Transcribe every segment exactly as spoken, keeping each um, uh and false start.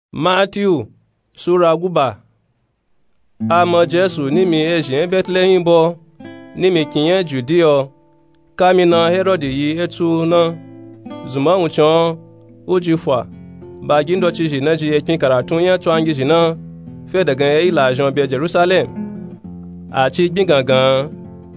Matthew sura guba. Amo Jesu nimi eji Bethlehem bo nimi kinye Judea kami na Herod yi etu na zuma unchon ujifwa bagindo chiji na ji ekin karatun ya twangi jina fe daga ila jon be Jerusalem a chi gbin gangan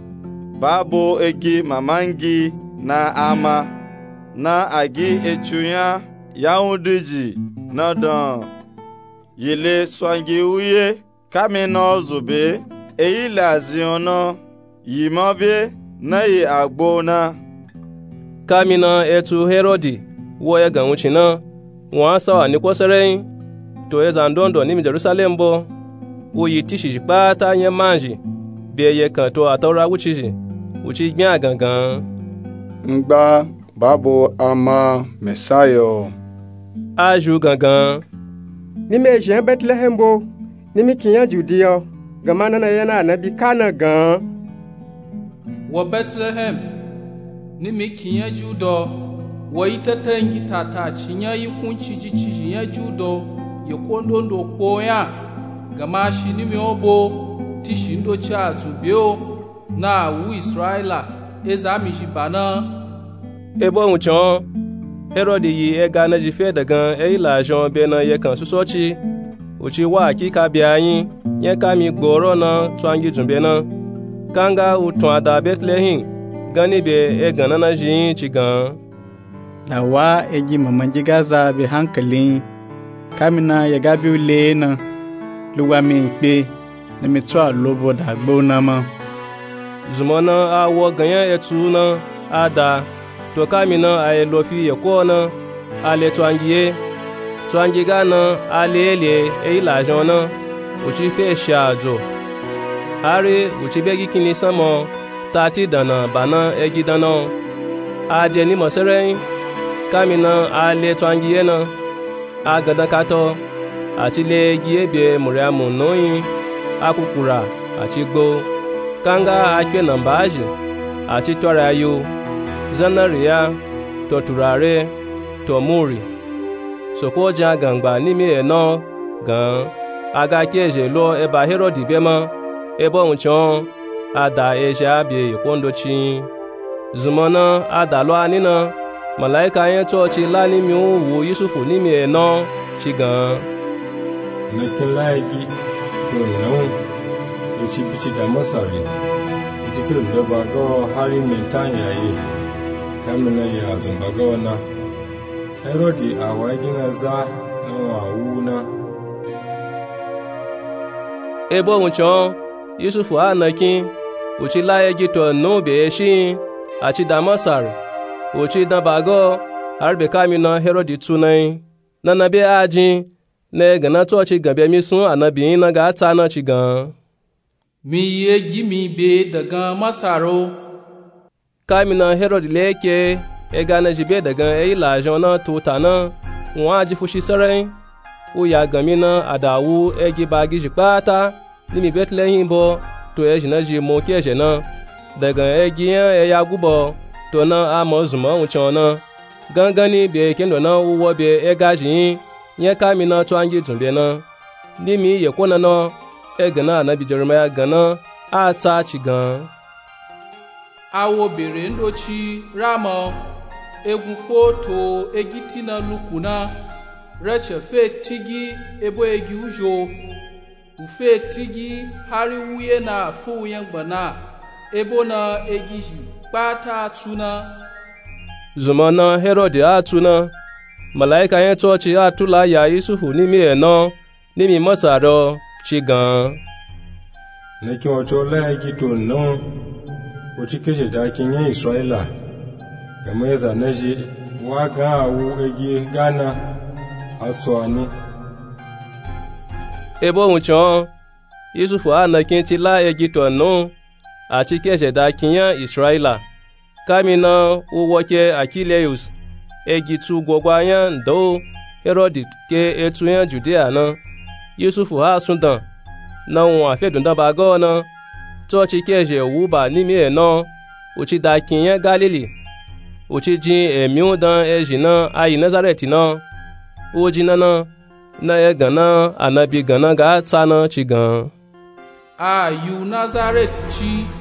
babo egi mamangi na ama na agi echuya yaudiji na dan yele swangi uye kami na zube eyi laziona yimobe na yi agbona kami na etu Herodi wo ya gan uchina won sawa ni kwosere to ezandondo ni Jerusalem bo oyi tishi pata yen manji be ye kan to atora wuchiji uchi gbin gangan ngba babo ama mesayo aju gangan ni me je Bethlehem bo ni mi kinya Judea gamana na yana na bi kana gan wa Bethlehem ni mi kinya Judo wa itatangi tata chinya yikunchi jichi ya Judo yekondondo koya gama shi ni mi obo tishindo cha tubio na wu Israela ezami jibana ebo unchon Herod yi ega na jife daga eila jon be na ye kan susochi uchi wa kika bia yin ye kami gboro na twangi jumbe na kanga utun ada Bethlehem gani be e gana na jin chigan da wa eji mamanji gaza be hankalin kamina ya gabi ule na luwa mi pe na mi twa lobo da gbona ma zumana awo ganyan etu na ada to kamina ay lofi yakona ale twangiye twangiga na alele e la jona uchi fe shajo hari uchi begi kini samo tati dana bana egi dana ade ni mosere kamina ale twangiye na agada kato ati le giye be muriamu noyin akukura ati gbo kanga agbe nambaji ati tora yo Zanaria to turare to muri soko ja gangba nimi eno gan aga keje lo eba Herodi bema ebo unchon ada eja bi ikondo chi zumana ada lo anina malaika yen to chi la nimi wo Yusufu nimi eno chi gan nakin laiki to no ichi bichi da masari ichi fil da bago hari mintanya yi kamina ya zumbaga na Herodi a wagina za na wawuna ebo unchon Yusufu anakin uchi laye gito no be shi ati damasar uchi dabago harbe kamina Herodi tunai nana be aji na gana to chi gabe mi sun anabi na ga ta na chi gan mi ye gimi be daga masaro kamina Herod leke ega na jibe daga eila jona tutana won aji fushi sare o ya gamina adawu egi bagi jipata nimi Bethlehem bo to e jina ji mo keje na daga egi e ya gubo to na amozuma unchona gangani be kendo na uwo be ega jin ye kamina to angi tumbe na nimi ye kona no ega na na bi Jeremiah gana ata chigan awo bere ndochi ramo egwukpo to egiti na lukuna reche fe tigi ebo egi ujo ufe tigi hari wuye na fu yengbana ebo na egiji pata tuna zumana Herod atuna malaika yen tochi atula ya Yusufu nimi eno nimi masaro chigan naki ocho la egito no uchi keje da kinye Israela kama yeza naji waga wu egi gana atwani ebo unchon Yusufu anakin ti la egito no ati keje da kinye Israela kamina uwoke Achilleus egitu gogwayan do Herod ke etuyan Judea na Yusufu ha sundan na won afedun da bago na to chi keje wuba nimi eno uchi da kinye Galili uchi jin emi odan ejina ayi Nazareti na o jinana na ye gana anabi gana ga tsana ci gan a yu Nazaret ci